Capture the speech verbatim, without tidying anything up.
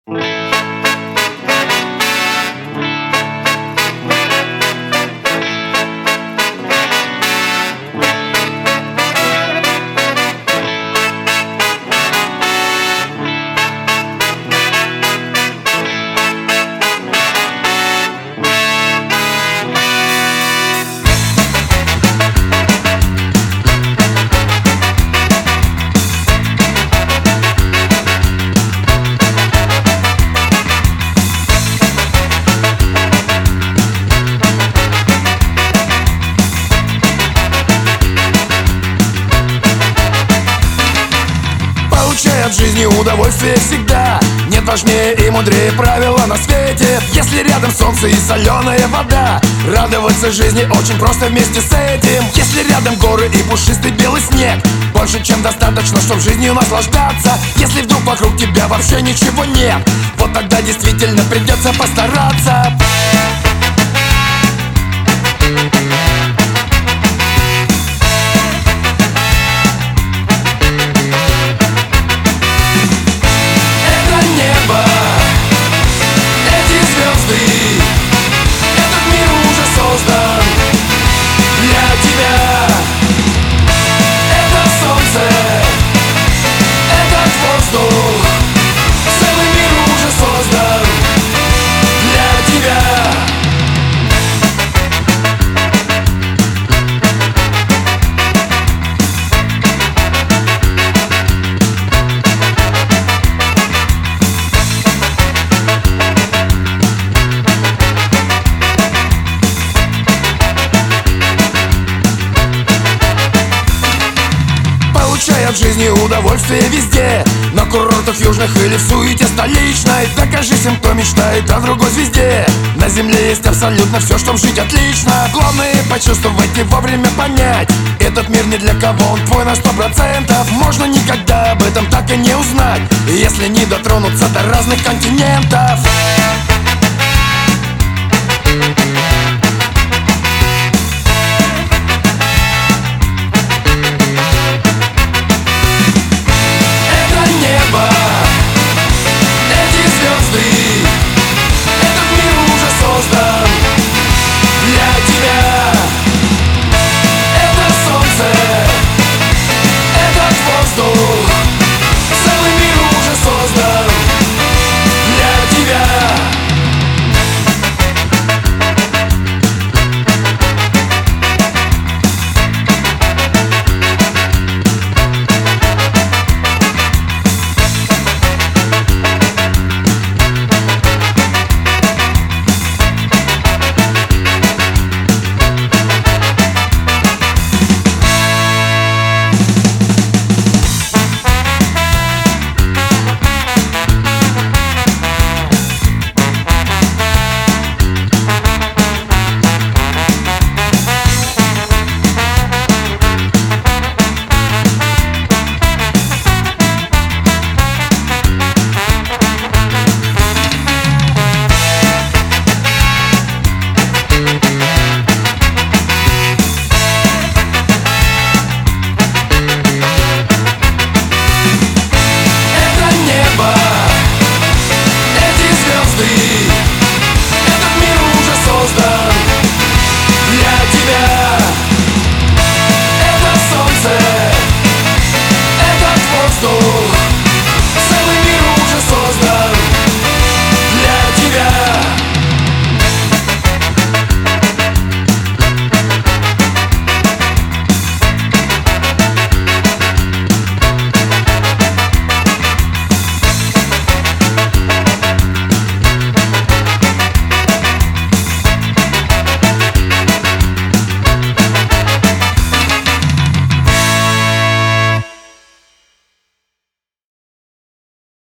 Получай от жизни удовольствие всегда. Нет важнее и мудрее правила на свете. Если рядом солнце и соленая вода, радоваться жизни очень просто вместе с этим. Если рядом горы и пушистый белый снег, больше чем достаточно, чтоб жизнью наслаждаться. Если вдруг вокруг тебя вообще ничего нет, вот тогда действительно придется постараться. Получай от жизни удовольствие везде, на курортах южных или в суете столичной. Докажи всем, кто мечтает о другой звезде. На земле есть абсолютно все, чтоб жить отлично. Главное почувствовать и вовремя понять, этот мир не для кого, он твой на сто процентов. Можно никогда об этом так и не узнать, если не дотронуться до разных континентов.